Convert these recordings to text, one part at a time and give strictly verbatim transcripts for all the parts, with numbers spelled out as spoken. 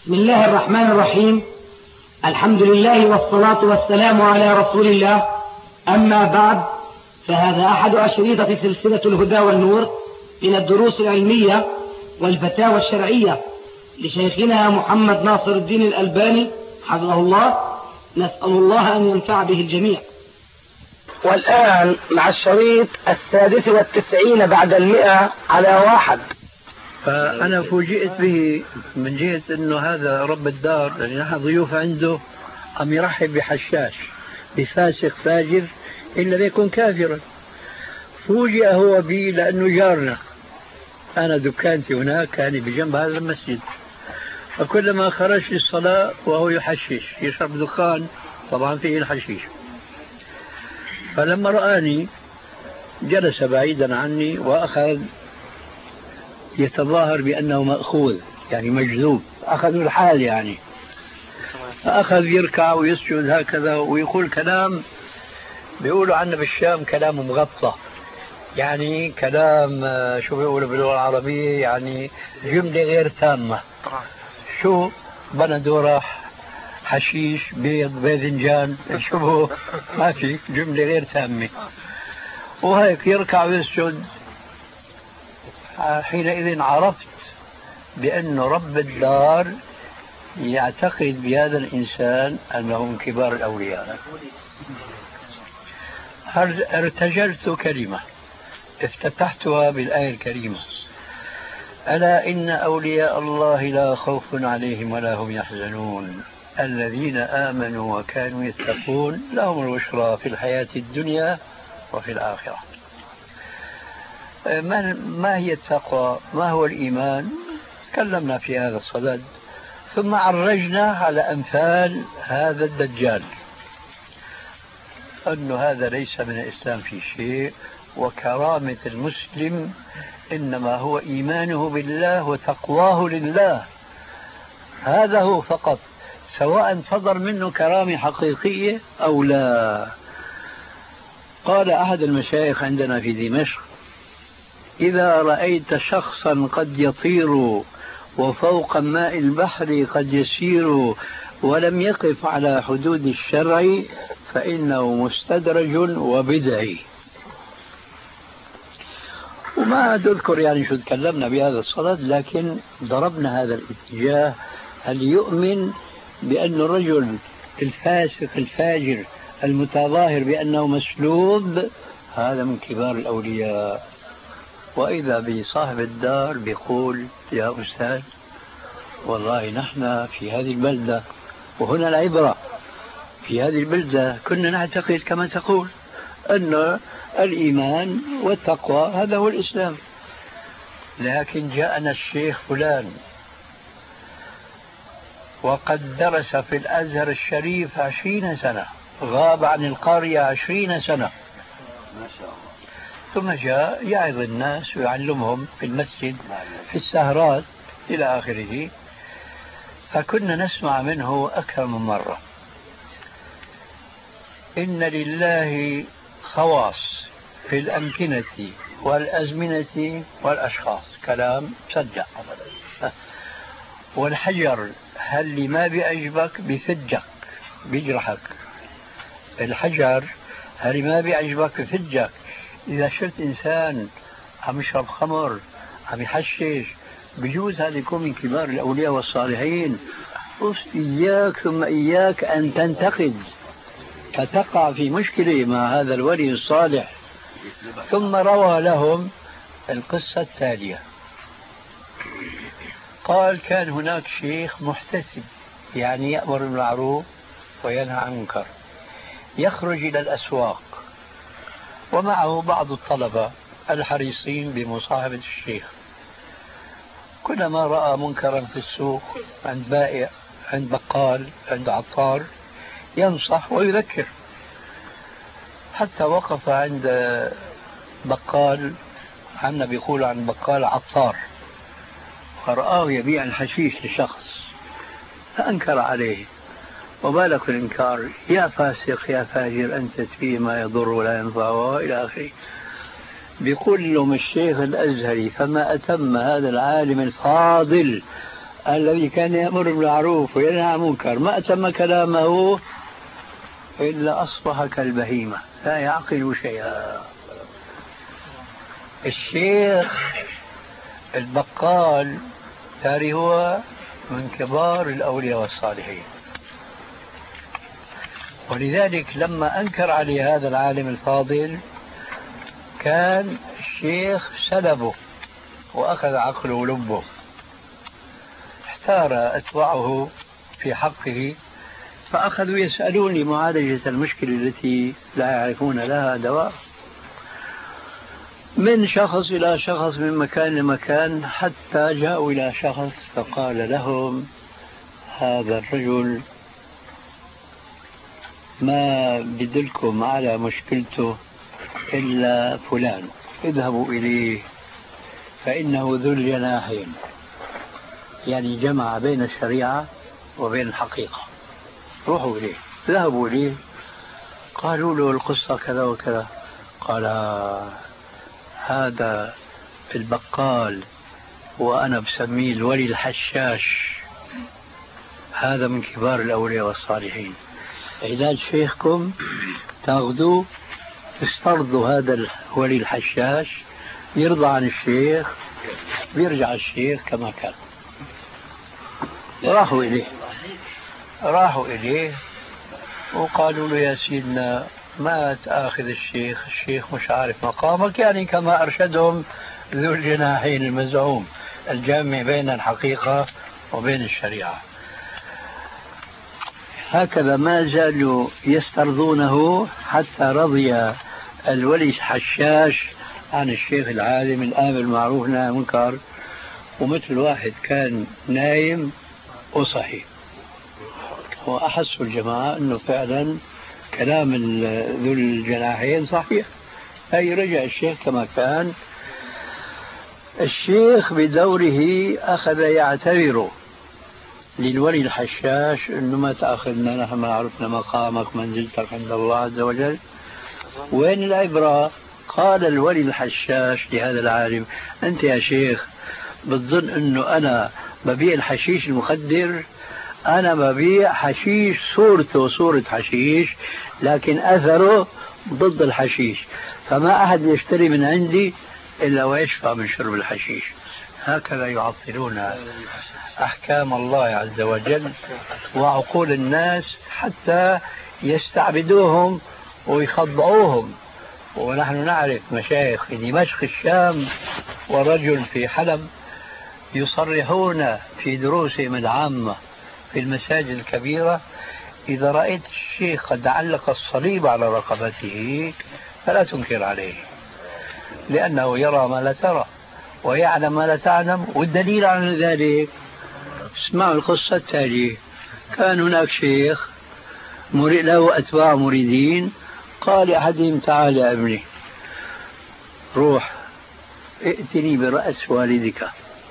بسم الله الرحمن الرحيم. الحمد لله والصلاة والسلام على رسول الله. أما بعد، فهذا أحد أشريطة سلسلة الهدى والنور من الدروس العلمية والفتاوى الشرعية لشيخنا محمد ناصر الدين الألباني حفظه الله. نسأل الله أن ينفع به الجميع. والآن مع الشريط السادس والتسعين بعد المئة على واحد. فأنا فوجئت به من جهة أنه هذا رب الدار، لأن نحن ضيوف عنده، عم يرحب بحشاش بفاسق فاجر إلا ليكون كافرا. فوجئ هو بي لأنه جارنا، أنا دكانتي هناك كان بجنب هذا المسجد، فكلما خرج للصلاة وهو يحشش يشرب دخان طبعا فيه الحشيش. فلما رآني جلس بعيدا عني وأخذ يتظاهر بأنه مأخوذ، يعني مجذوب، أخذوا الحال يعني، فأخذ يركع ويسجد هكذا ويقول كلام بيقولوا عنا بالشام كلام مغطى، يعني كلام شو بيقولوا باللغة العربية، يعني جملة غير تامة. شو بندورة حشيش بيض باذنجان شو ما في، جملة غير تامة، وهيك يركع ويسجد. حينئذ عرفت بأن رب الدار يعتقد بهذا الإنسان أنه من كبار الأولياء. ارتجلت كلمة افتتحتها بالآية الكريمة: ألا إن أولياء الله لا خوف عليهم ولا هم يحزنون الذين آمنوا وكانوا يتقون لهم البشرى في الحياة الدنيا وفي الآخرة. ما هي التقوى؟ ما هو الإيمان؟ تكلمنا في هذا الصدد، ثم عرجنا على أمثال هذا الدجال أن هذا ليس من الإسلام في شيء، وكرامة المسلم إنما هو إيمانه بالله وتقواه لله، هذا هو فقط، سواء صدر منه كرامة حقيقية أو لا. قال أحد المشايخ عندنا في دمشق: إذا رأيت شخصا قد يطير وفوق ماء البحر قد يسير ولم يقف على حدود الشرع فإنه مستدرج وبدعي. وما أذكر يعني شو تكلمنا بهذا الصدد، لكن ضربنا هذا الاتجاه. هل يؤمن بأن الرجل الفاسق الفاجر المتظاهر بأنه مسلوب هذا من كبار الأولياء؟ وإذا بصاحب الدار بيقول: يا أستاذ والله نحن في هذه البلدة، وهنا العبرة، في هذه البلدة كنا نعتقد كما تقول أن الإيمان والتقوى هذا هو الإسلام، لكن جاءنا الشيخ فلان وقد درس في الأزهر الشريف عشرين سنة، غاب عن القرية عشرين سنة، ما شاء الله، ثم جاء يعظ الناس ويعلمهم في المسجد في السهرات إلى آخره. فكنا نسمع منه أكثر من مرة: إن لله خواص في الأمكنة والأزمنة والأشخاص، كلام صدق. والحجر هل ما بيعجبك بفجك بيجرحك، الحجر هل ما بيعجبك بفجك. إذا شفت إنسان عم يشرب خمر عم يحشش بجوز هذا يكون من كبار الأولياء والصالحين. إياك ثم إياك أن تنتقد فتقع في مشكلة مع هذا الولي الصالح. ثم روى لهم القصة التالية: قال: كان هناك شيخ محتسب، يعني يأمر بالمعروف وينهى عن المنكر، يخرج إلى الأسواق ومعه بعض الطلبة الحريصين بمصاحبة الشيخ. كلما رأى منكرا في السوق عند بائع، عند بقال، عند عطار، ينصح ويذكر، حتى وقف عند بقال، عنا بيقول عن بقال عطار، فرآه يبيع الحشيش لشخص فأنكر عليه. وبالك الإنكار: يا فاسق يا فاجر أنت فيه ما يضر ولا ينفع وإلى آخره. بيقول لهم الشيخ الأزهري: فما أتم هذا العالم الفاضل الذي كان يأمر بالمعروف وينهى عن المنكر ما أتم كلامه إلا أصبح كالبهيمة لا يعقل شيئا. الشيخ البقال تاري هو من كبار الأولياء والصالحين، ولذلك لما أنكر عليه هذا العالم الفاضل كان الشيخ سلبه وأخذ عقله ولبه. احتار أتباعه في حقه فأخذوا يسألون لمعالجة المشكلة التي لا يعرفون لها دواء، من شخص إلى شخص من مكان لمكان، حتى جاءوا إلى شخص فقال لهم هذا الرجل ما بدلكم على مشكلته إلا فلان، اذهبوا إليه فإنه ذو الجناحين، يعني جمع بين الشريعة وبين الحقيقة. روحوا إليه. ذهبوا إليه قالوا له القصة كذا وكذا، قال هذا البقال وأنا بسميه الولي الحشاش، هذا من كبار الأولياء والصالحين، علاج شيخكم تاخذوه تسترضوا هذا الولي الحشاش يرضى عن الشيخ بيرجع الشيخ كما كان. راحوا إليه راحوا إليه وقالوا له يا سيدنا ما تأخذ الشيخ، الشيخ مش عارف مقامك، يعني كما أرشدهم ذو الجناحين المزعوم الجامع بين الحقيقة وبين الشريعة. هكذا ما زالوا يسترضونه حتى رضي الولي الحشاش عن الشيخ العالم الآمر بالمعروف والنهي عن المنكر، ومثل واحد كان نايم وصحي. وأحسوا الجماعة أنه فعلا كلام ذو الجناحين صحيح، أي رجع الشيخ كما كان. الشيخ بدوره أخذ يعتبر للولي الحشاش أنه ما تأخذنا نحن ما عرفنا مقامك منزلتك عند الله عز وجل. وين العبرة؟ قال الولي الحشاش لهذا العالم أنت يا شيخ بتظن أنه أنا ببيع الحشيش المخدر؟ أنا ببيع حشيش صورته صورة حشيش لكن أثره ضد الحشيش، فما أحد يشتري من عندي إلا ويشفى من شرب الحشيش. هكذا يعطلون أحكام الله عز وجل وعقول الناس حتى يستعبدوهم ويخضعوهم. ونحن نعرف مشايخ في دمشق الشام ورجل في حلب يصرحون في دروسهم العامة في المساجد الكبيرة إذا رأيت الشيخ قد علق الصليب على رقبته فلا تنكر عليه، لأنه يرى ما لا ترى ويعلم ما لا تعلم. والدليل على ذلك اسمعوا القصة التالية. كان هناك شيخ له أتباع مريدين، قال أحدهم تعال يا ابني روح ائتني برأس والدك،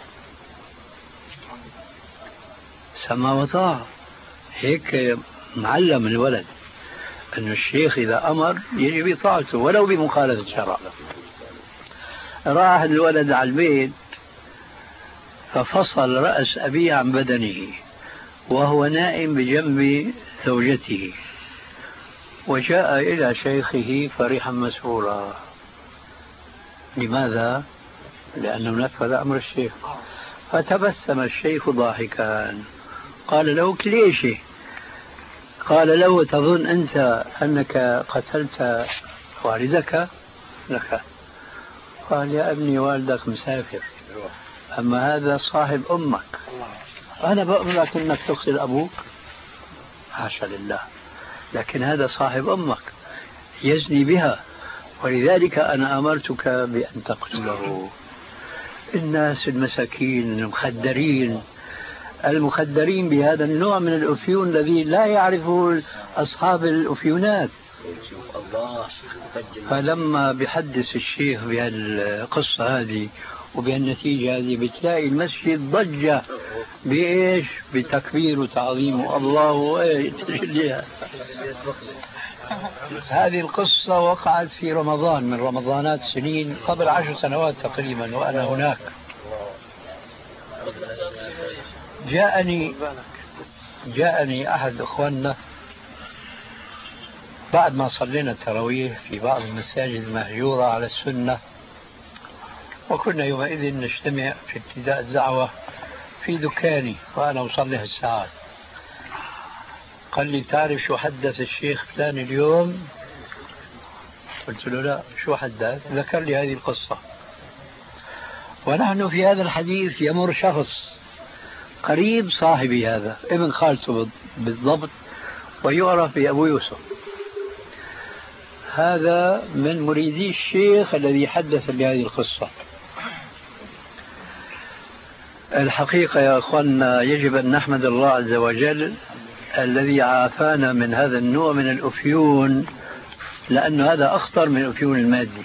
سمع وطاع. هيك معلم الولد أن الشيخ إذا أمر يجب إطاعته ولو بمخالفة الشرع. راح الولد على البيت ففصل رأس أبيه عن بدنه وهو نائم بجنب زوجته، وجاء إلى شيخه فرحا مسرورا. لماذا؟ لأنه نفذ أمر الشيخ. فتبسم الشيخ ضاحكا قال له ليش؟ قال له تظن أنت أنك قتلت والدك؟ لك. قال يا ابني والدك مسافر، أما هذا صاحب أمك، أنا بأمرك أنك تقتل أبوك؟ حاشا لله، لكن هذا صاحب أمك يزني بها، ولذلك أنا أمرتك بأن تقتله. الناس المساكين المخدرين المخدرين بهذا النوع من الأفيون الذي لا يعرفه أصحاب الأفيونات. فلما بيحدث الشيخ بهالقصة هذه وبهالنتيجة هذه بتلاقي المسجد ضجة بإيش؟ بتكبير وتعظيم الله. هذه القصة وقعت في رمضان من رمضانات سنين قبل عشر سنوات تقريبا وأنا هناك. جاءني جاءني أحد إخواننا بعد ما صلينا التراويح في بعض المساجد المهجورة على السنة، وكنا يومئذ نجتمع في ابتداء الدعوة في دكاني وأنا أصلي الساعات. قال لي تعرف شو حدث الشيخ فلان اليوم؟ قلت له لا، شو حدث؟ ذكر لي هذه القصة. ونحن في هذا الحديث يمر شخص قريب صاحبي هذا ابن خالته بالضبط، ويعرف بأبو يوسف. هذا من مريدي الشيخ الذي حدث بهذه القصة. الحقيقة يا أخوانا يجب أن نحمد الله عز وجل الذي عافانا من هذا النوع من الأفيون، لأن هذا أخطر من الأفيون المادي.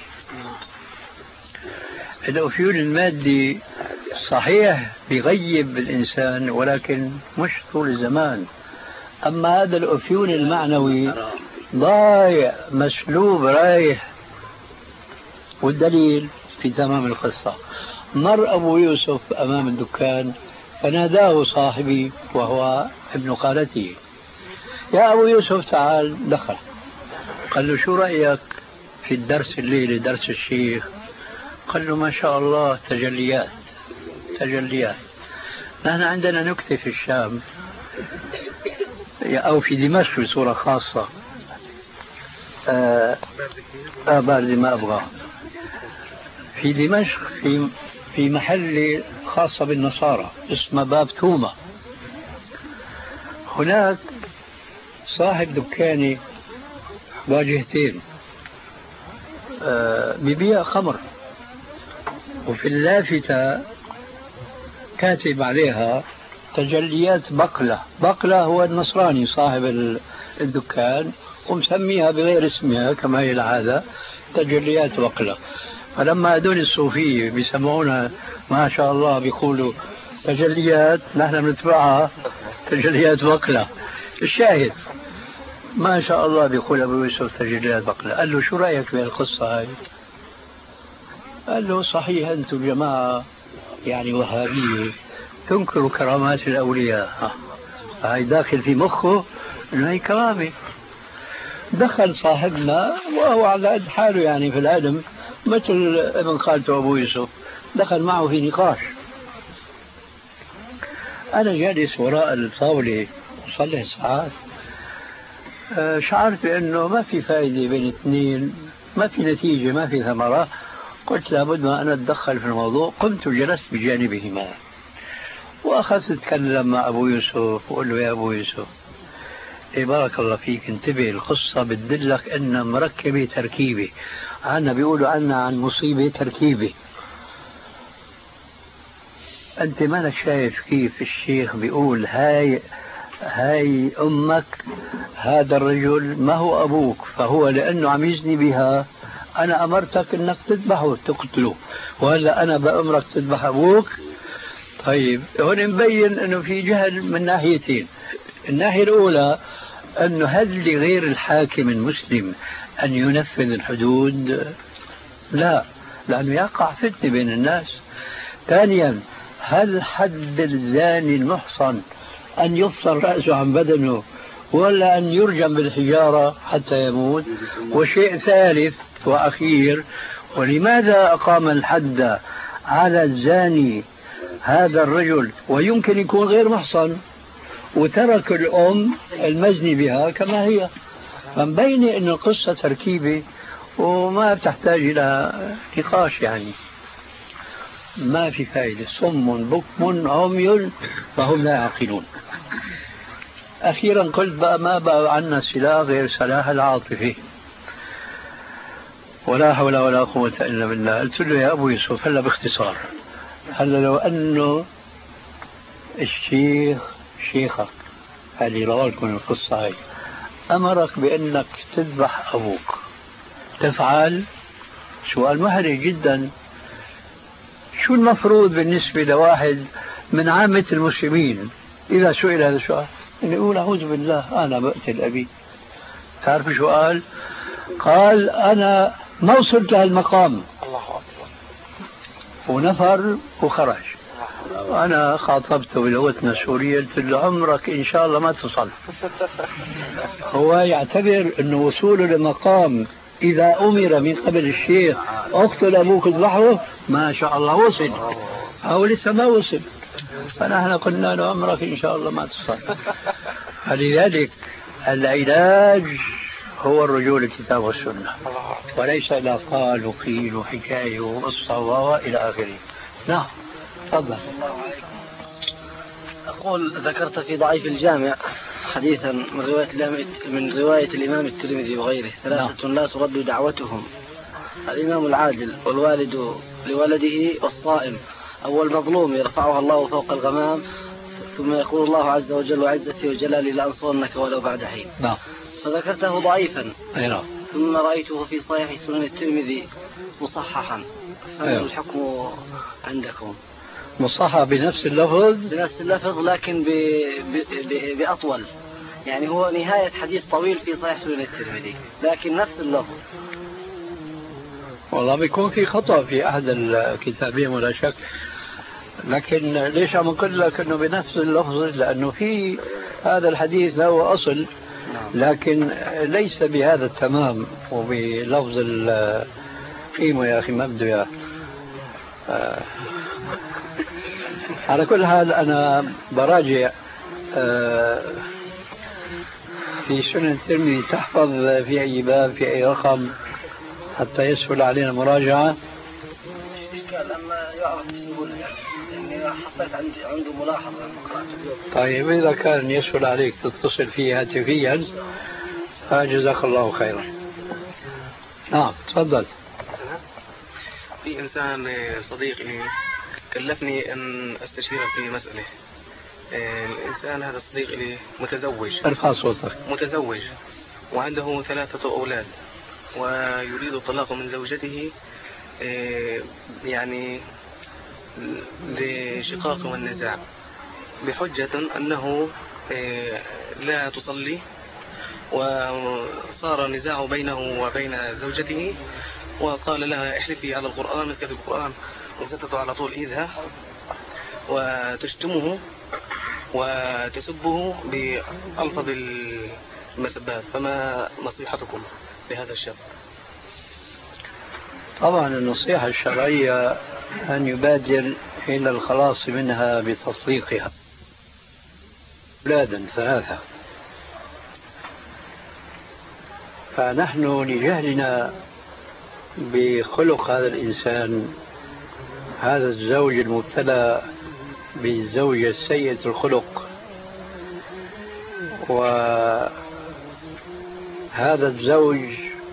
الأفيون المادي صحيح بيغيب الإنسان ولكن مش طول الزمان، أما هذا الأفيون المعنوي ضايع مسلوب رايح. والدليل في تمام القصة، مر أبو يوسف أمام الدكان فناداه صاحبي وهو ابن خالته: يا أبو يوسف تعال. دخل، قال له: شو رأيك في الدرس الليلة، درس الشيخ؟ قال له: ما شاء الله، تجليات تجليات. نحن عندنا نكتة في الشام أو في دمشق بصورة خاصة، آه آه باردة ما أبغى، في دمشق في في محل خاصة بالنصارى اسمه باب ثومة. هناك صاحب دكاني واجهتين آه ببيع خمر، وفي اللافتة كاتب عليها تجليات بقلة. بقلة هو النصراني صاحب الدكان، ومسميها بغير اسمها كما هي العادة، تجليات بقلة. فلما هذول الصوفية بيسمعونا ما شاء الله بيقولوا تجليات، نحن بنتبعها تجليات بقلة. الشاهد ما شاء الله بيقول أبو يوسف تجليات بقلة. قال له: شو رأيك بهالقصة هاي؟ قال له: صحيح أنتم جماعة يعني وهابية تنكروا كرامات الأولياء. هاي داخل في مخه إنه هي كرامة. دخل صاحبنا وهو على قد حاله يعني في العلم مثل ابن خالته أبو يوسف، دخل معه في نقاش. أنا جالس وراء الطاولة وصلي ساعات، شعرت بأنه ما في فائدة بين اثنين، ما في نتيجة، ما في ثمرة. قلت لابد ما أنا أتدخل في الموضوع. قمت وجلست بجانبهما وأخذت أتكلم مع أبو يوسف وقل له: يا أبو يوسف، إيه بارك الله فيك، انتبه، القصة بتدلك أن مركبة تركيبة، عنا بيقولوا عنا عن مصيبة تركيبة. أنت مالك شايف كيف الشيخ بيقول هاي هاي أمك، هذا الرجل ما هو أبوك، فهو لأنه عم يزني بها أنا أمرتك أنك تذبحه تقتله، وهلا أنا بأمرك تذبح أبوك. طيب هون مبين أنه في جهل من ناحيتين. الناحية الأولى أنه هل لغير الحاكم المسلم أن ينفذ الحدود؟ لا، لأنه يقع فتنة بين الناس. ثانيا، هل حد الزاني المحصن أن يفصل رأسه عن بدنه ولا أن يرجم بالحجارة حتى يموت؟ وشيء ثالث وأخير، ولماذا أقام الحد على الزاني هذا الرجل ويمكن يكون غير محصن وترك الأم المزني بها كما هي؟ فمبين أن القصة تركيبة وما بتحتاج إلى نقاش، يعني ما في فائدة. صم بكم عمي فهم لا يعقلون. أخيرا قلت بقى ما بقى عنا سلاح غير سلاح العاطفة، ولا حول ولا قوة إلا بالله. قلت له: يا أبو يوسف، هلا باختصار، هلا لو أنه الشيخ شيخك اللي روالك من القصة هاي أمرك بأنك تذبح أبوك، تفعل؟ سؤال محرج جدا. شو المفروض بالنسبة لواحد من عامة المسلمين إذا سئل هذا السؤال؟ إنه يقول: أعوذ بالله، أنا بقتل أبي. تعرف شو قال؟ قال: أنا ما وصلت لهالمقام، ونفر وخرج. أنا خاطبته بلغتنا السورية قلت له عمرك إن شاء الله ما تصل. هو يعتبر أنه وصوله لمقام إذا أمر من قبل الشيخ اقتل أبوك اذبحه ما شاء الله وصل، أو لسه ما وصل. فنحن قلنا له عمرك إن شاء الله ما تصل. فلذلك العلاج هو الرجوع للكتاب والسنة، وليس إلى قال وقيل وحكاية وقصة وإلى آخره. نعم تفضل. أقول ذكرت في ضعيف الجامع حديثا من رواية من رواية الإمام الترمذي وغيره ثلاثة لا ترد دعوتهم: الإمام العادل والوالد لولده والصائم، أول مظلوم يرفعها الله فوق الغمام ثم يقول الله عز وجل وعزتي وجلالي لأنصرنك ولو بعد حين. نعم. فذكرته ضعيفا. نعم. ثم رأيته في صحيح سنن الترمذي مصححا، فما الحكم عندكم؟ مصحح بنفس اللفظ؟ بنفس اللفظ لكن ب... ب... ب... بأطول، يعني هو نهاية حديث طويل في صحيح سنن الترمذي لكن نفس اللفظ. والله بيكون في خطأ في أحد الكتابين ولا شك، لكن ليش عم نقول لك أنه بنفس اللفظ؟ لأنه في هذا الحديث له أصل لكن ليس بهذا التمام وبلفظ القيمة. يا أخي ما بده يا آه. على كل حال أنا براجع آه في سنن الترمذي. تحفظ في أي باب في أي رقم حتى يسهل علينا المراجعة؟ لما يعرف بسهولة يعني حطيت عندي عنده ملاحظة. طيب إذا كان يسهل عليك تتصل فيه هاتفيا فجزاك الله خيرا. نعم تفضل. في إنسان صديق لي كلفني أن أستشيره في مسألة. الإنسان هذا الصديق لي متزوج. ارفع صوتك. متزوج وعنده ثلاثة أولاد ويريد الطلاق من زوجته يعني لشقاق والنزاع بحجة أنه لا تصلي، وصار نزاع بينه وبين زوجته وقال لها احلفي على القرآن كتب القرآن وزتته على طول إيدها وتشتمه وتسبه بألفظ المسبات. فما نصيحتكم لهذا الشاب؟ طبعا النصيحة الشرعية أن يبادر إلى الخلاص منها بتطليقها. أولادا ثلاثة، فنحن لجهلنا بخلق هذا الإنسان، هذا الزوج المبتلى بالزوجة السيئة الخلق، وهذا الزوج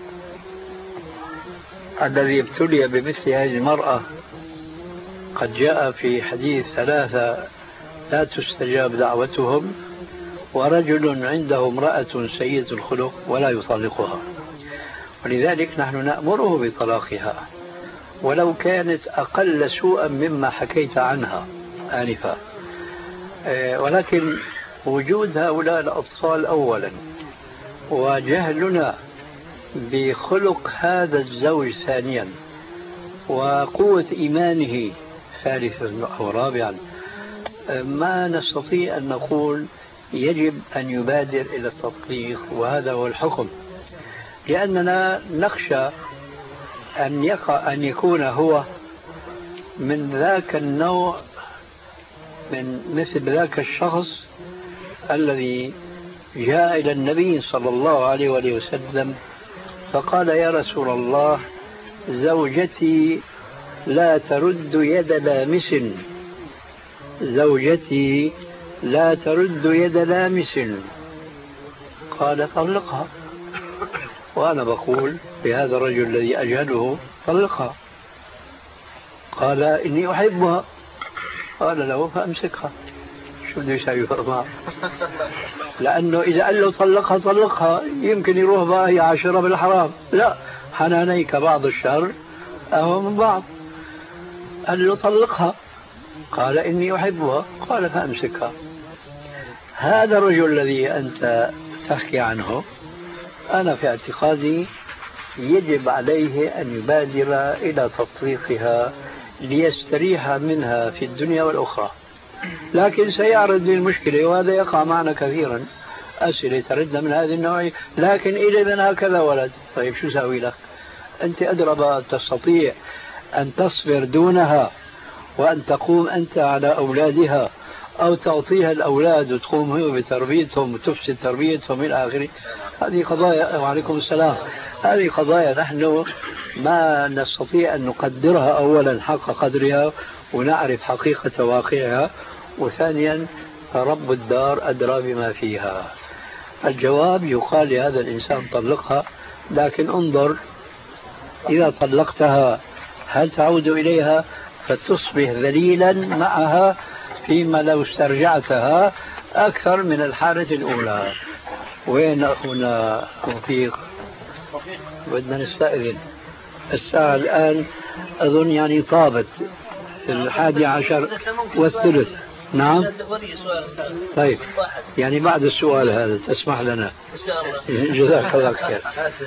الذي ابتلي بمثل هذه المرأة قد جاء في حديث ثلاثة لا تستجاب دعوتهم، ورجل عنده امرأة سيئة الخلق ولا يطلقها، ولذلك نحن نأمره بطلاقها ولو كانت أقل سوءا مما حكيت عنها آنفا. ولكن وجود هؤلاء الأطفال أولا وجهلنا بخلق هذا الزوج ثانيا وقوة إيمانه ثالثا أو رابعا ما نستطيع أن نقول يجب أن يبادر إلى التطليق، وهذا هو الحكم، لأننا نخشى أن يقع أن يكون هو من ذاك النوع، من مثل ذاك الشخص الذي جاء إلى النبي صلى الله عليه وآله وسلم فقال يا رسول الله زوجتي لا ترد يد لامس، زوجتي لا ترد يد لامس، قال طلقها. وأنا بقول لهذا الرجل الذي أجهله طلقها. قال إني أحبها، قال له فأمسكها. شو بده يسوي معه؟ لأنه إذا قال له طلقها طلقها يمكن يروح بقى هي عاشرة بالحرام. لا، حنانيك بعض الشر أهو من بعض. قال له طلقها، قال إني أحبها، قال فأمسكها. هذا الرجل الذي أنت تحكي عنه أنا في اعتقادي يجب عليه أن يبادر إلى تطليقها ليستريح منها في الدنيا والأخرى، لكن سيعرض لي المشكلة، وهذا يقع معنا كثيرا، أسئلة تردنا من هذه النوعية، لكن إلى من هكذا ولد. طيب شو سوي لك؟ أنت أدرى، تستطيع أن تصبر دونها وأن تقوم أنت على أولادها، أو تعطيها الأولاد وتقوم هي بتربيتهم وتفسد تربيتهم إلى آخره. هذه قضايا، وعليكم السلام، هذه قضايا نحن ما نستطيع أن نقدرها أولا حق قدرها ونعرف حقيقة واقعها، وثانيا رب الدار أدرى بما فيها. الجواب يقال لهذا الإنسان طلقها، لكن انظر إذا طلقتها هل تعود إليها فتصبح ذليلا معها، فيما لو استرجعتها أكثر من الحالة الأولى. وين أخونا توفيق؟ بدنا نستأذن، الساعة الآن أظن يعني طابت الحادي عشر والثلث. نعم طيب، يعني بعد السؤال هذا تسمح لنا؟ جزاك الله خير.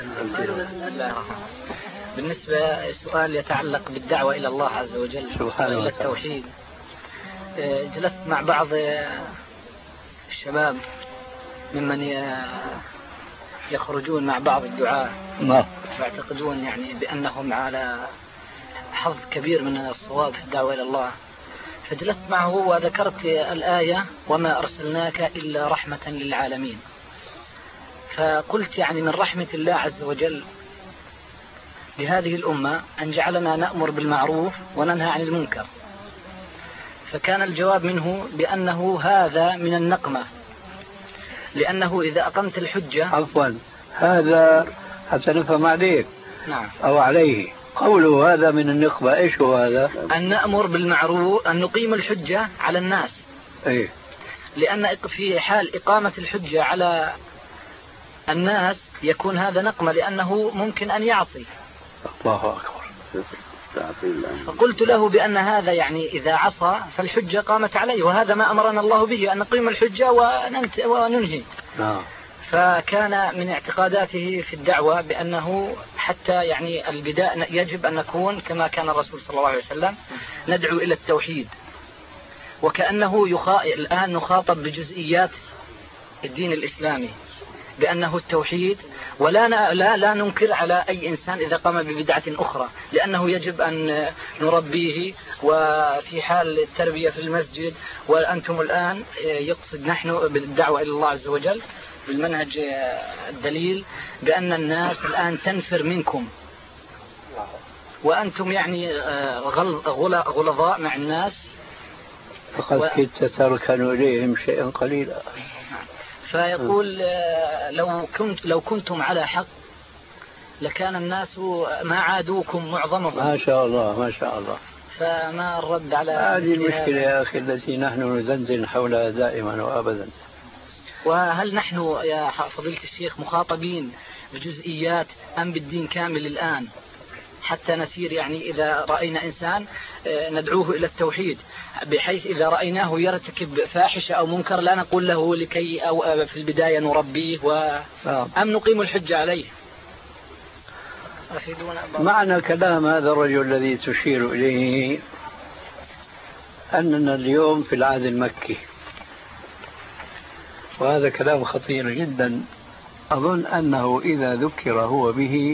بالنسبة السؤال يتعلق بالدعوة إلى الله عز وجل وإلى التوحيد، جلست مع بعض الشباب ممن يخرجون مع بعض الدعاة ويعتقدون يعني بأنهم على حظ كبير من الصواب في الدعوة إلى الله، فجلست معه وذكرت الآية وما أرسلناك إلا رحمة للعالمين، فقلت يعني من رحمة الله عز وجل لهذه الأمة أن جعلنا نأمر بالمعروف وننهى عن المنكر، فكان الجواب منه بأنه هذا من النقمة، لأنه إذا أقمت الحجة. عفوا، هذا حتى نفهم عليك. نعم. أو عليه قوله هذا من النقمة، إيش هو هذا؟ أن نأمر بالمعروف، أن نقيم الحجة على الناس. إيه؟ لأن في حال إقامة الحجة على الناس يكون هذا نقمة، لأنه ممكن أن يعصي. الله أكبر. فقلت له بأن هذا يعني إذا عصى فالحجة قامت عليه، وهذا ما أمرنا الله به، أن نقيم الحجة وننهي. نعم. فكان من اعتقاداته في الدعوة بأنه حتى يعني البداية يجب أن نكون كما كان الرسول صلى الله عليه وسلم، ندعو إلى التوحيد، وكأنه يخا... الآن نخاطب بجزئيات الدين الإسلامي بأنه التوحيد، ولا لا لا ننكر على أي إنسان إذا قام ببدعة أخرى، لأنه يجب أن نربيه، وفي حال التربية في المسجد. وأنتم الآن يقصد نحن بالدعوة إلى الله عز وجل بالمنهج الدليل بأن الناس الآن تنفر منكم، وأنتم يعني غلظاء مع الناس، فقد و... كنت تركنوا إليهم شيئا قليلا. فيقول لو كنت لو كنتم على حق لكان الناس ما عادوكم معظمهم. ما شاء الله ما شاء الله. فما الرد على هذه المشكلة يا أخي التي نحن نزنزن حولها دائما وأبدا. وهل نحن يا فضيلة الشيخ مخاطبين بجزئيات أم بالدين كامل الآن، حتى نسير يعني إذا رأينا إنسان ندعوه إلى التوحيد، بحيث إذا رأيناه يرتكب فاحشة أو منكر لا نقول له لكي أو في البداية نربيه و... أم نقيم الحجة عليه؟ معنى كلام هذا الرجل الذي تشير إليه أننا اليوم في العهد المكي، وهذا كلام خطير جدا. أظن أنه إذا ذكر هو به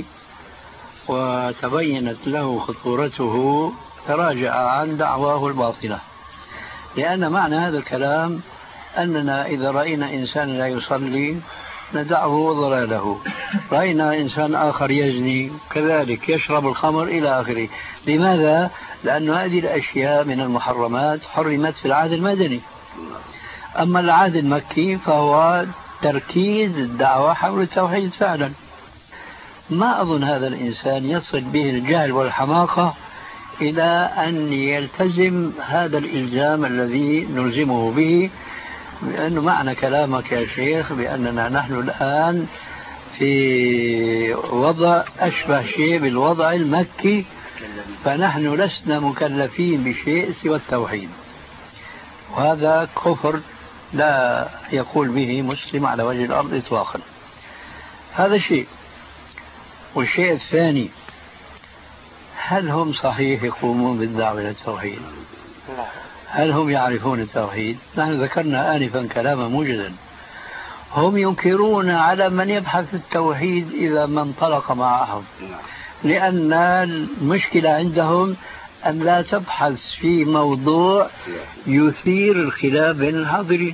وتبينت له خطورته تراجع عن دعواه الباطلة، لأن معنى هذا الكلام أننا إذا رأينا إنسان لا يصلي ندعه ضلاله، رأينا إنسان آخر يزني كذلك، يشرب الخمر إلى آخره. لماذا؟ لأن هذه الأشياء من المحرمات حرمت في العهد المدني. أما العهد المكي فهو تركيز الدعوة حول التوحيد فعلا. ما أظن هذا الإنسان يصل به الجهل والحماقة إلى أن يلتزم هذا الإلزام الذي نلزمه به، لأنه معنى كلامك يا شيخ بأننا نحن الآن في وضع أشبه شيء بالوضع المكي، فنحن لسنا مكلفين بشيء سوى التوحيد، وهذا كفر لا يقول به مسلم على وجه الأرض إطلاقا. هذا شيء. والشيء الثاني، هل هم صحيح يقومون بالدعوة إلى التوحيد؟ هل هم يعرفون التوحيد؟ نحن ذكرنا آنفا كلاما موجدا. هم ينكرون على من يبحث التوحيد إذا ما انطلق معهم، لأن المشكلة عندهم أن لا تبحث في موضوع يثير الخلاف بين الحاضرين.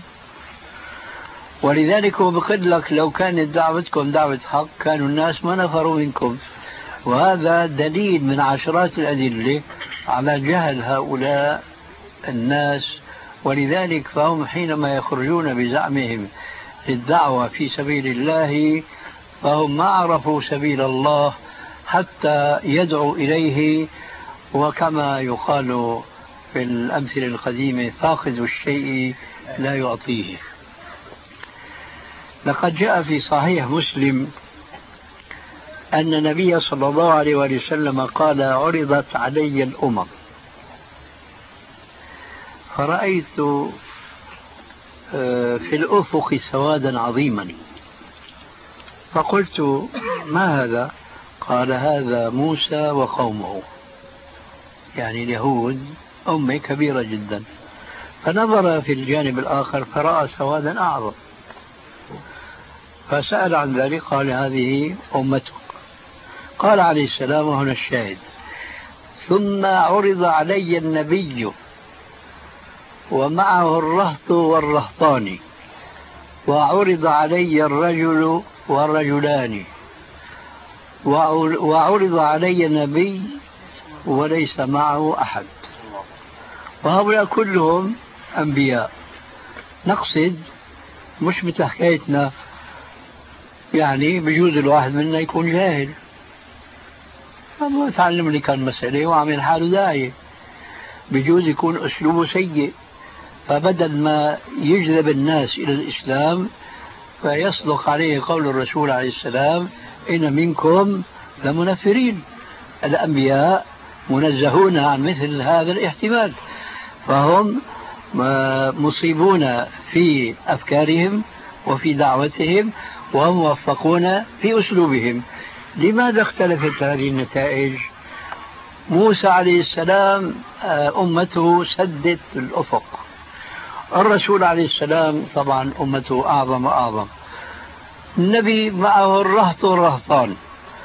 ولذلك هو بقول لك لو كانت دعوتكم دعوة حق كانوا الناس ما نفروا منكم. وهذا دليل من عشرات الأدلة على جهل هؤلاء الناس. ولذلك فهم حينما يخرجون بزعمهم للدعوة في سبيل الله فهم ما عرفوا سبيل الله حتى يدعوا إليه. وكما يقال في الأمثلة القديمة فاقد الشيء لا يعطيه. لقد جاء في صحيح مسلم أن النبي صلى الله عليه وسلم قال عرضت علي الأمم فرأيت في الأفق سوادا عظيما فقلت ما هذا؟ قال هذا موسى وقومه، يعني اليهود أمة كبيرة جدا. فنظر في الجانب الآخر فرأى سوادا أعظم فسأل عن ذلك قال هذه أمتك. قال عليه السلام وهنا الشاهد: ثم عرض علي النبي ومعه الرهط والرهطان وعرض علي الرجل والرجلان وعرض علي النبي وليس معه أحد. وهؤلاء كلهم أنبياء. نقصد مش مثل حكايتنا، يعني بجوز الواحد منا يكون جاهل ما تعلم لي كان مسألة وعمل حاله داعية، بجوز يكون أسلوبه سيء فبدل ما يجذب الناس إلى الإسلام فيصدق عليه قول الرسول عليه السلام: إن منكم لمنفرين. الأنبياء منزهون عن مثل هذا الاحتمال، فهم مصيبون في أفكارهم وفي دعوتهم وموفقون في أسلوبهم. لماذا اختلفت هذه النتائج؟ موسى عليه السلام أمته سدت الأفق، الرسول عليه السلام طبعا أمته أعظم وأعظم، النبي معه الرهط والرهطان،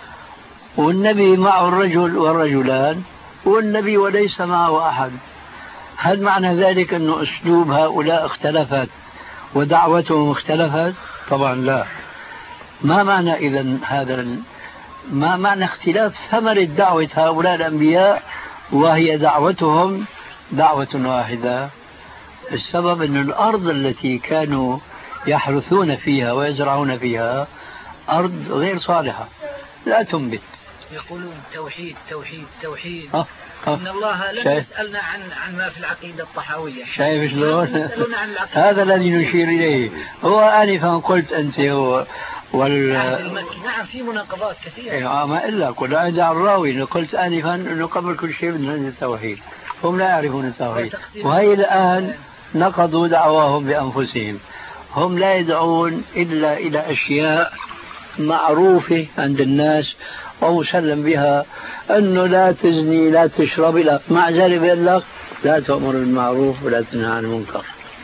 والنبي معه الرجل والرجلان، والنبي وليس معه أحد. هل معنى ذلك أن أسلوب هؤلاء اختلفت ودعوتهم اختلفت؟ طبعا لا. ما معنى إذن هذا؟ ما معنى اختلاف ثمرة دعوة هؤلاء الأنبياء وهي دعوتهم دعوة واحدة؟ السبب أن الأرض التي كانوا يحرثون فيها ويزرعون فيها أرض غير صالحة لا تنبت. يقولون توحيد توحيد توحيد أه أه إن الله لم شايف. يسألنا عن عن ما في العقيدة الطحاوية. شايف شلون؟ هذا الذي نشير إليه. هو آنفا قلت أنت هو وال نعم في مناقضات كثيرة. آه ما إلا كل عند الراوي قلت آنفا أنه قبل كل شيء بدنا التوحيد. هم لا يعرفون التوحيد، وهي الآن نقضوا دعواهم بأنفسهم. هم لا يدعون إلا إلى أشياء معروفة عند الناس ومسلم بها، أنه لا تزني لا تشرب لا، مع ذلك يقول لك لا تأمر بالمعروف ولا تنهى عن المنكر.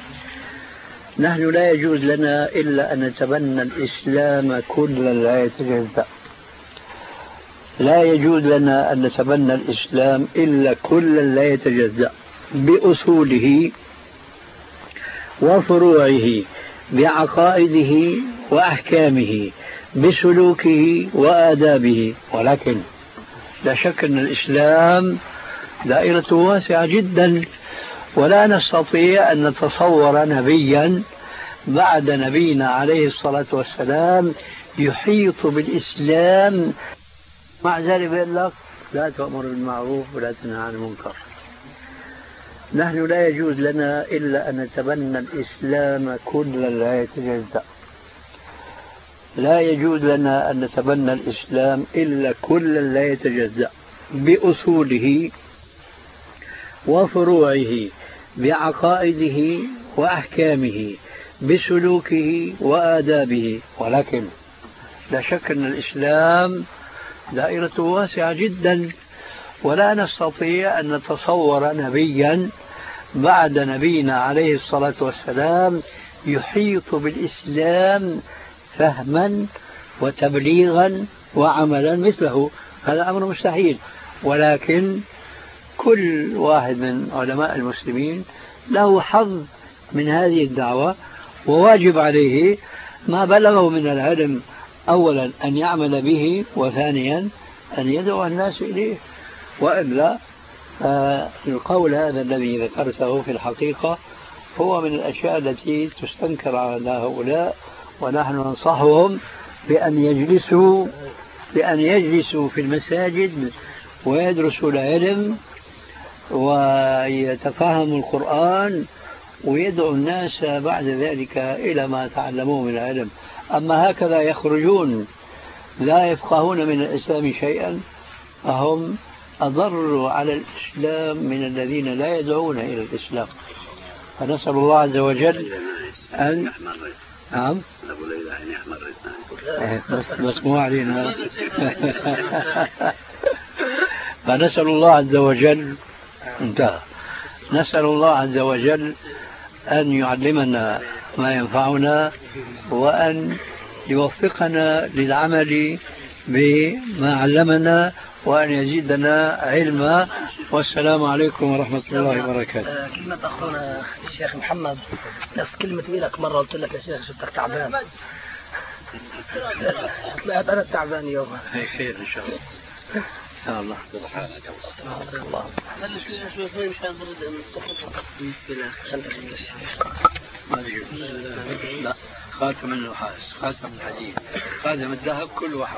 نحن لا يجوز لنا إلا أن نتبنى الإسلام كلا لا يتجزأ. لا يجوز لنا أن نتبنى الإسلام إلا كلا لا يتجزأ، بأصوله وفروعه، بعقائده وأحكامه، بسلوكه وآدابه. ولكن لا شك أن الإسلام دائرته واسعة جدا، ولا نستطيع أن نتصور نبيا بعد نبينا عليه الصلاة والسلام يحيط بالإسلام مع ذلك يقول لك لا تأمر بالمعروف ولا تنهى عن المنكر. نحن لا يجوز لنا إلا أن نتبنى الإسلام كلا لا يتجزأ. لا يجوز لنا أن نتبنى الإسلام إلا كلا لا يتجزأ، بأصوله وفروعه، بعقائده وأحكامه، بسلوكه وآدابه. ولكن لا شك أن الإسلام دائرته واسعة جدا، ولا نستطيع أن نتصور نبيا بعد نبينا عليه الصلاة والسلام يحيط بالإسلام فهما وتبليغا وعملا مثله، هذا أمر مستحيل. ولكن كل واحد من علماء المسلمين له حظ من هذه الدعوة، وواجب عليه ما بلغه من العلم أولا أن يعمل به، وثانيا أن يدعو الناس إليه. وإلا آه القول هذا الذي ذكرته في الحقيقة هو من الأشياء التي تستنكر على هؤلاء، ونحن ننصحهم بأن يجلسوا بأن يجلسوا في المساجد ويدرسوا العلم ويتفهموا القرآن ويدعو الناس بعد ذلك إلى ما تعلموه من العلم. أما هكذا يخرجون لا يفقهون من الإسلام شيئا فهم أضروا على الإسلام من الذين لا يدعون إلى الإسلام. فنسأل الله عز وجل أن نعم بس بس مو علينا. فنسأل الله عز وجل انتهى نسأل الله عز وجل أن يعلمنا ما ينفعنا وأن يوفقنا للعمل بما علمنا وأن يزيدنا علما. والسلام عليكم ورحمة الله وبركاته. كلمة أخونا الشيخ محمد نفس كلمة لك مرة قلت لك يا شيخ شفتك تعبان طلعت أنا تعبان يوم. خير إن شاء الله. يا الله سبحانك الله. لا خاتم النحاس، خاتم الحديد، خاتم الذهب، كل واحد.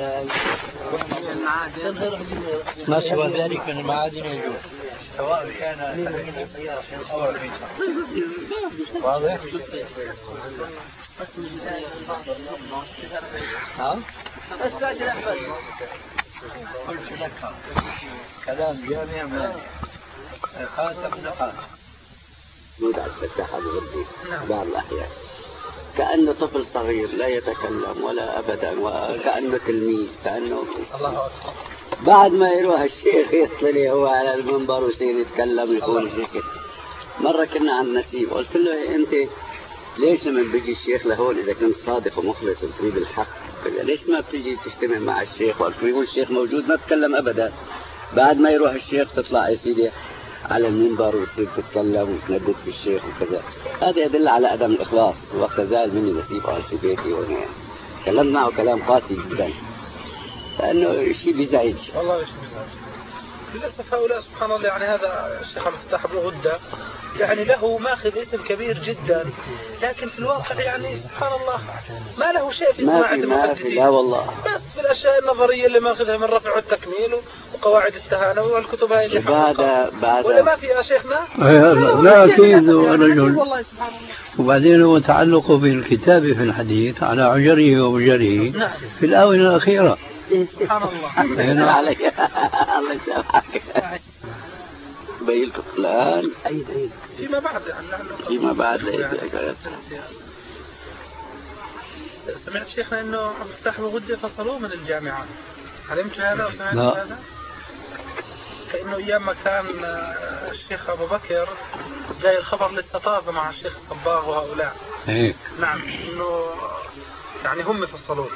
ما سوى ذلك من المعادن يجوز، سواء كان أو رخيصا. واضح؟ ها؟ قلت لك كلام جامع من خاتم النحاس. محمود عبد الفتاح الغردي بعض الأحيان كأنه طفل صغير لا يتكلم ولا أبدا، وكأنه تلميذ، كأنه الله أكبر. بعد ما يروح الشيخ يصلي هو على المنبر ويصير يتكلم يقول شيخ. مرة كنا عند نسيب قلت له أنت ليش لما بيجي الشيخ لهون إذا كنت صادق ومخلص وتريد الحق ليش ما بتجي تجتمع مع الشيخ؟ وقت يقول الشيخ موجود ما تتكلم أبدا. بعد ما يروح الشيخ تطلع يا سيدي على المنبر وتصير تتكلم وتندد بالشيخ وكذا. هذا يدل على عدم الإخلاص. وقت زال مني نسيب قال في بيتي وهنا كلمت معه كلام قاسي جدا لأنه شيء بيزعج. والله شيء بيزعج للأسف هؤلاء سبحان الله. يعني هذا الشيخ عبد الفتاح بن غدة يعني له ماخذ اسم كبير جدا، لكن في الواقع يعني سبحان الله ما له شيء في صناعة المحدثين. لا والله بس بالأشياء النظرية اللي ماخذها من رفع والتكميل وقواعد التهانة والكتب هاي اللي بعد بعد ولا ما في يا شيخنا؟ لا, لا أكيد رجل. وبعدين هو تعلقه بالكتاب في الحديث على عجره ومجره نعم. في الآونة الأخيرة سبحان الله. الله عليك الله يسامحك. بين لكم الآن أيد أيد فيما بعد يعني فيما بعد سمعت شيخنا إنه عبد الفتاح بن غدة فصلوه من الجامعات. علمت هذا وسمعت هذا؟ كأنه أيام ما كان الشيخ أبو بكر جاي الخبر للصفافة مع الشيخ الصباغ وهؤلاء. إيه. نعم إنه يعني هم فصلوه.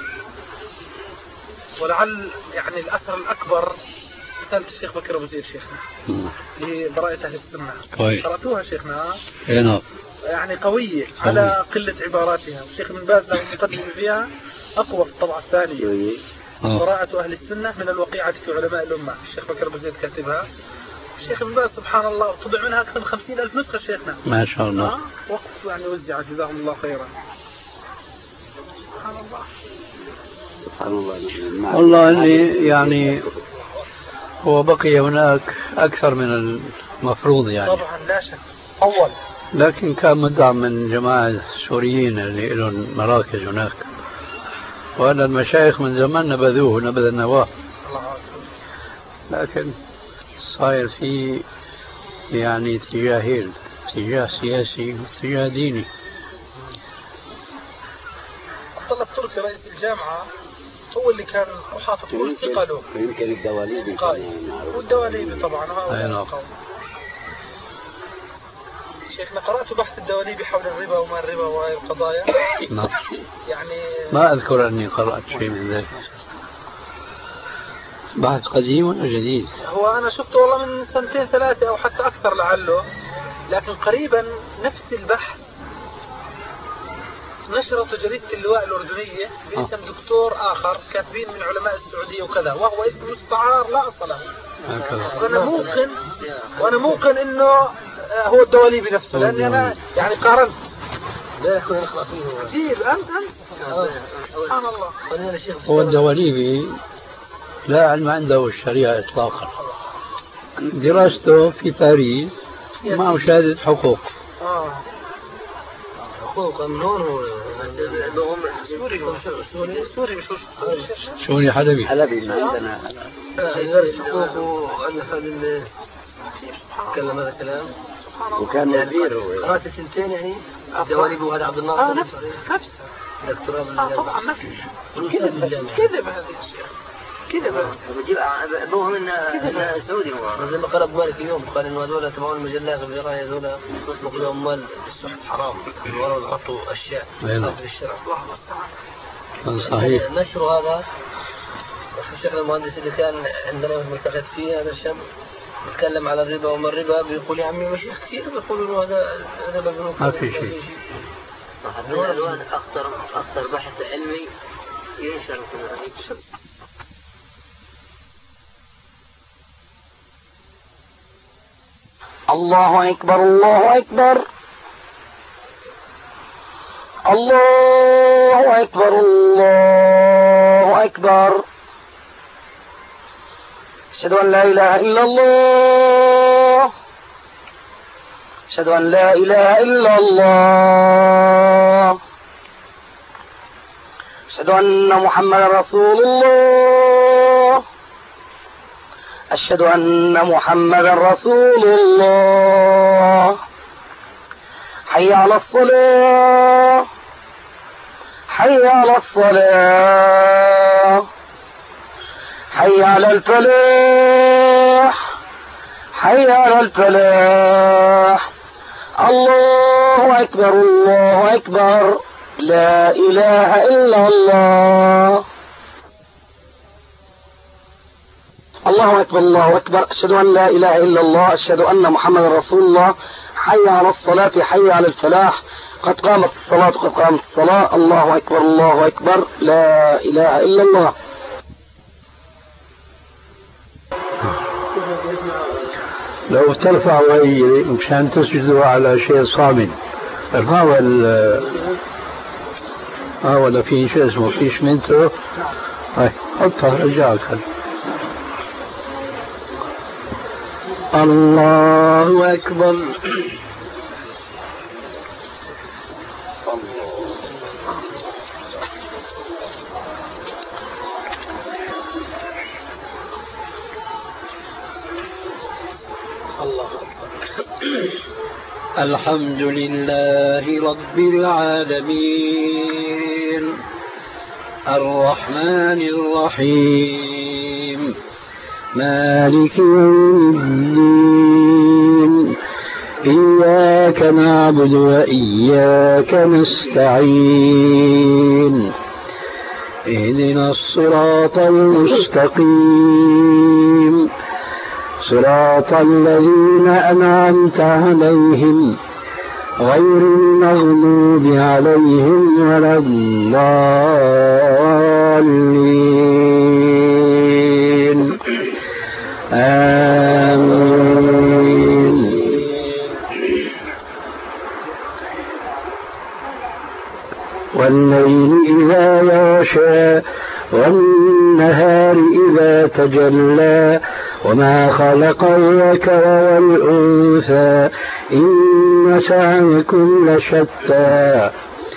ولعل يعني الأثر الأكبر رسالة الشيخ بكر أبو زيد شيخنا لبراءة أهل السنة. قرأتوها شيخنا؟ إيه نعم. يعني قوية على قلة عباراتها. الشيخ ابن باز له مقدمة فيها أقوى في الطبعة الثانية. براءة أهل السنة من الوقيعة في علماء الأمة. الشيخ بكر أبو زيد كاتبها. الشيخ ابن باز سبحان الله طبع منها أكثر من خمسين ألف نسخة شيخنا. ما شاء الله. آه؟ وقت يعني وزع جزاهم الله خيرا. سبحان الله. سبحان الله. والله اللي يعني هو بقي هناك أكثر من المفروض يعني. طبعا لا شك. أول. لكن كان مدعم من جماعة سوريين اللي لهم مراكز هناك. وأن المشايخ من زمان نبذوه نبذ النواه. لكن صاير في يعني اتجاهين، اتجاه سياسي واتجاه ديني. عبد الله التركي رئيس الجامعة هو اللي كان محاط طول ثقله. يمكن الدواليبي والدواليبي طبعا هؤلاء القوم. شيخنا قرأت بحث الدواليبي حول الربا وما الربا وهذه القضايا. نعم. يعني ما أذكر أني قرأت شيء من ذلك. بحث قديم ولا جديد؟ هو أنا شفته والله من سنتين ثلاثة أو حتى أكثر لعله، لكن قريبا نفس البحث نشرته جريدة اللواء الأردنية باسم آه. دكتور آخر كاتبين من علماء السعودية وكذا، وهو اسم مستعار لا أصل له. وأنا موقن وأنا موقن إنه هو الدواليبي نفسه، لأني أنا يعني قارنت. لا يكون يخلق فيه. جيب أنت أنت. سبحان الله. هو الدواليبي لا علم عنده الشريعة إطلاقا. دراسته في باريس مع شهادة حقوق. آه. حقوق من هون هو عندهم سوري سوري سوري مش سوري حلبي. حلبي ما عندنا. درس حقوق وعلى هذا تكلم هذا الكلام. وكان كبير هو. قرأت سنتين يعني الدواليبي وهذا عبد الناصر. آه نفس نفس. دكتوراه آه طبعا نفس. كذب كذب هذا الشيء. كذب. بجيب أبوه من سعودي هو. زي ما قال أبو مالك اليوم قال إنه هذول تبعون المجلات والجرايد هذول مقدموا مال السحت حرام ورا يحطوا أشياء في الشرع. صحيح. نشر هذا الشيخ المهندس اللي كان عندنا ملتقيت فيه هذا الشاب يتكلم على الربا وما الربا بيقول يا عمي مش كثير بيقولوا هذا ربا البنوك ما في شيء. من الألوان أخطر أخطر بحث علمي ينشر في الله أكبر الله أكبر الله أكبر الله أكبر. أشهد أن لا إله إلا الله أشهد أن لا إله إلا الله أشهد أن محمدا رسول الله أشهد أن محمدا رسول الله. حي على الصلاة حي على الصلاة حي على الفلاح حي على الفلاح. الله أكبر الله أكبر لا إله إلا الله. الله أكبر الله أكبر أشهد أن لا إله إلا الله أشهد أن محمد رسول الله. حي على الصلاة حي على الفلاح قد قامت الصلاة قد قامت الصلاة. الله أكبر الله أكبر لا إله إلا الله. لو ترفعوا أي مشان تسجدوا على شيء صامد ارفعوا ال اه ولا في شيء اسمه فيش منتو هاي حطها رجعك. الله أكبر. الحمد لله رب العالمين الرحمن الرحيم مالك يوم الدين إياك نعبد وإياك نستعين اهدنا الصراط المستقيم صراط الذين أنعمت عليهم غير المغضوب عليهم ولا الضالين آمين. والليل إذا يغشى والنهار إذا تجلى وما خلق الذكر والأنثى إن سعيكم لشتى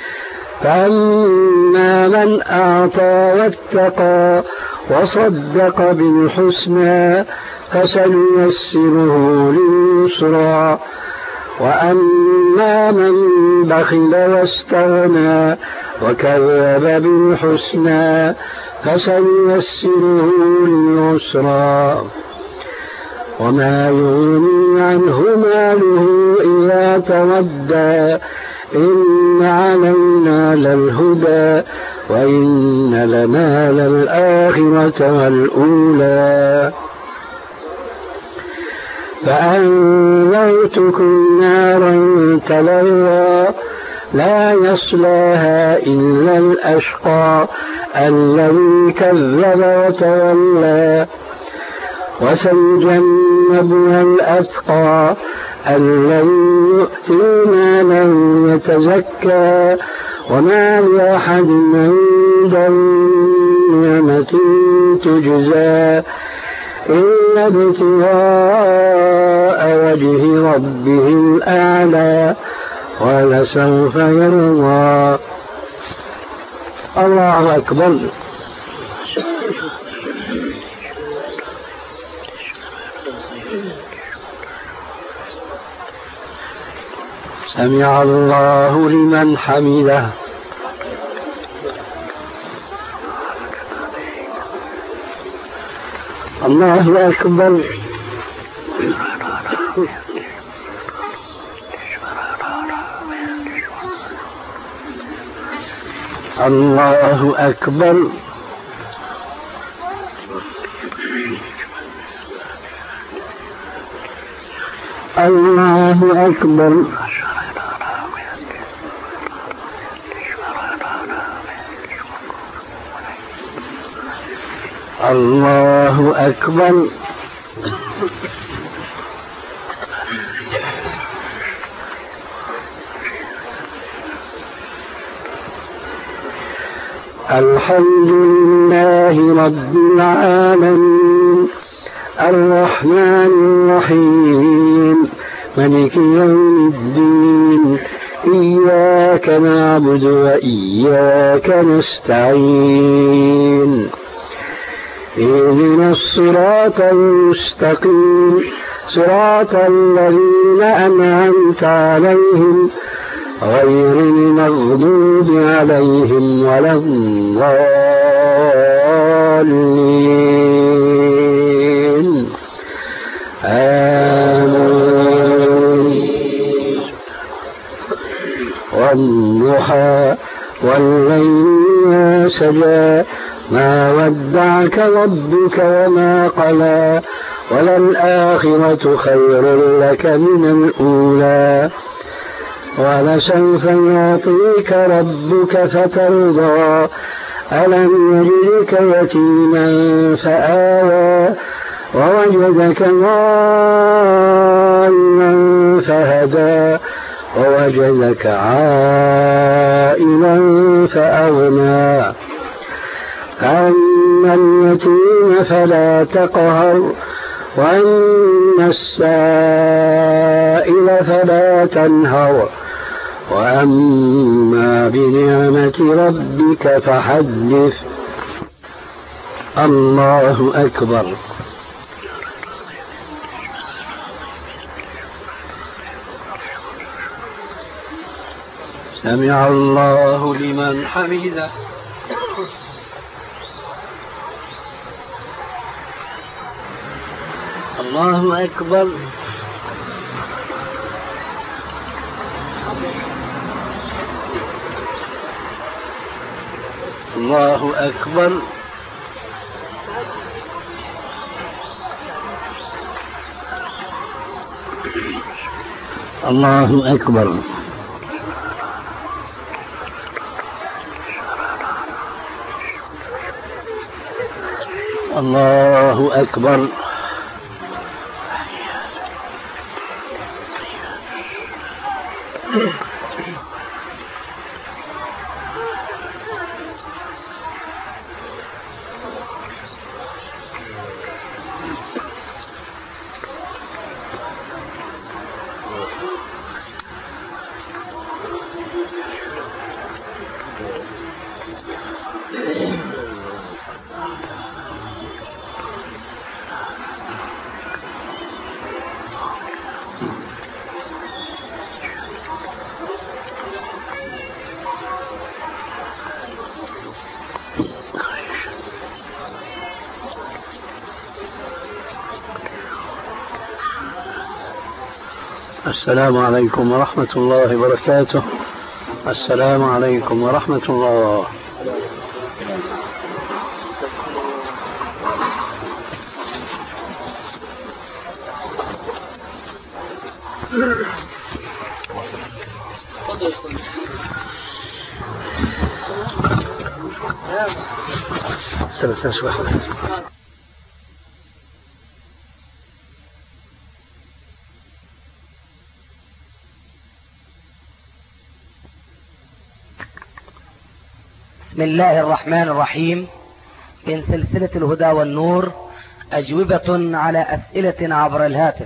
فأما من أعطى واتقى وصدق بالحسنى فسنيسره لليسرى وأما من بخل واستغنى وكذب بالحسنى فسنيسره لليسرى وما يغني عنه ماله إذا تردى إن علينا للهدى وإن لنا للآخرة والأولى فأنذرتكم نارا تلظى لا يصلاها إلا الأشقى الذي كذب وتولى وسيجنبها الأتقى الذي يؤتي مالا يتزكى وما لأحد عنده نعمة تجزى إلا ابتغاء وجه ربه الأعلى ولسوف يرضى. الله أكبر. سمع الله لمن حمده. الله أكبر. الله أكبر. الله أكبر. الله أكبر. الحمد لله رب العالمين الرحمن الرحيم مالك يوم الدين إياك نعبد وإياك نستعين اهدنا الصراط المستقيم صراط الذين أنعمت عليهم غير المغضوب عليهم ولا الضالين آمين. والضحى والليل سجى ما ودعك ربك وما قلى وللآخرة خير لك من الأولى ولسوف يعطيك ربك فترضى ألم يجدك يتيما فآوى ووجدك ضالا فهدى ووجدك عائلا فأغنى فأما اليتيم فلا تقهر وأما السائل فلا تنهر وأما بنعمة ربك فحدث. الله أكبر. سمع الله لمن حمده. الله أكبر. الله أكبر. الله أكبر. الله أكبر. السلام عليكم ورحمة الله وبركاته. السلام عليكم ورحمة الله. بسم الله الرحمن الرحيم. من سلسلة الهدى والنور، أجوبة على أسئلة عبر الهاتف.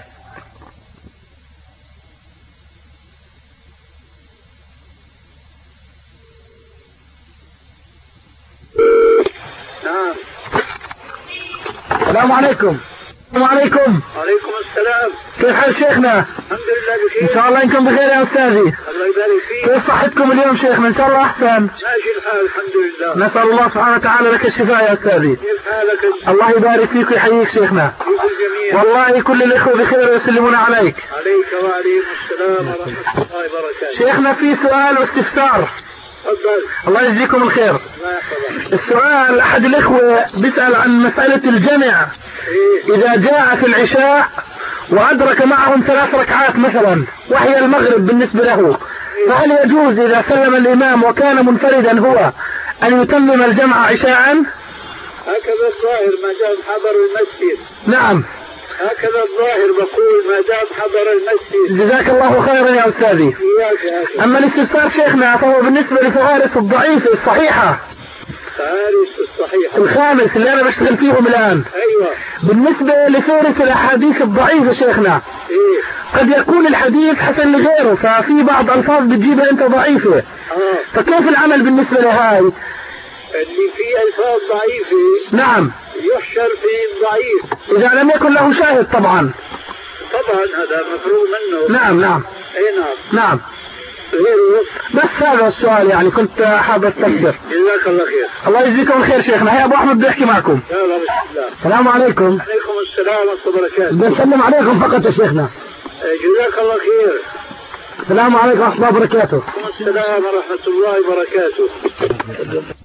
نعم. السلام عليكم. السلام عليكم. وعليكم السلام. كيف حال شيخنا؟ الحمد لله بخير. ان شاء الله انكم بخير يا استاذي. الله يبارك فيك. كيف صحتكم اليوم شيخنا؟ ان شاء الله احسن. ماشي الحال الحمد لله. نسال الله سبحانه وتعالى لك الشفاء يا استاذي. كيف حالك انت؟ الله يبارك فيك ويحييك شيخنا. كيف الجميع؟ والله كل الاخوه بخير ويسلمون عليك. عليك وعليكم السلام ورحمه الله وبركاته. شيخنا في سؤال واستفسار. تفضل. الله يجزيكم الخير. الله يحفظك. السؤال احد الاخوه بيسال عن مساله الجمع. إيه؟ اذا جاء في العشاء وأدرك معهم ثلاث ركعات مثلا وهي المغرب بالنسبة له، فهل يجوز إذا سلم الإمام وكان منفردا هو أن يتمم الجمع عشاء؟ هكذا الظاهر ما دام حضر المسجد. نعم هكذا الظاهر بقول ما دام حضر المسجد. جزاك الله خيرا يا أستاذي. أما الاستفسار شيخنا فهو بالنسبة لفوارس الضعيفة الصحيحة، فارس الصحيحة الخامس اللي أنا بشتغل فيهم الآن. أيوة. بالنسبة لفارس الأحاديث الضعيفة شيخنا، إيه؟ قد يكون الحديث حسن لغيره، ففي بعض ألفاظ بتجيبها أنت ضعيفة. آه. فكيف العمل بالنسبة لهاي؟ اللي فيه ألفاظ ضعيفة نعم يحشر في الضعيف إذا لم يكن له شاهد طبعا. طبعا هذا مفروغ منه. نعم نعم. أي نعم. نعم. غيره. بس هذا السؤال يعني كنت حابب استفسر. جزاك الله خير. الله يجزيكم الخير شيخنا. هيا ابو احمد بيحكي معكم. يلا بسم الله. السلام عليكم. عليكم السلام ورحمة الله وبركاته. بدي اسلم عليكم فقط يا شيخنا. جزاك الله خير. السلام عليكم ورحمة الله وبركاته. السلام ورحمة الله وبركاته.